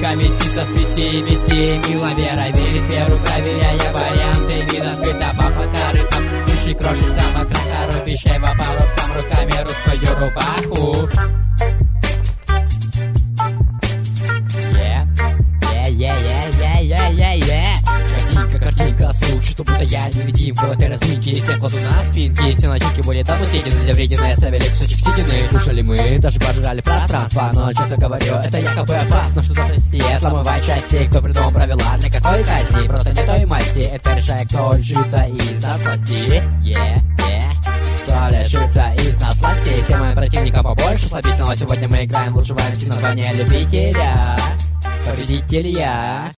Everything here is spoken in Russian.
Легко меститься с месси, мило вера верит веру, проверяя варианты вида скрыта по фоторытам. Души крошишь самок на кору, вещей в опору, сам руками русскую рубаху. Картинка, слух, что будто я невидимка в этой разминке. Всех кладу на спинки, все начинки были давно съедены, для вредины оставили кусочек седины. Кушали мы, даже пожрали пространство, но честно говорю, это якобы опасно. Что за Россия, сломывая части, кто придумал правила, для какой казни, просто не той масти. Это решает, кто лишится из нас власти. Кто лишится из нас власти. Все моим противникам побольше слабительного. Сегодня мы играем в лучшего МС, название любителя. Победитель я.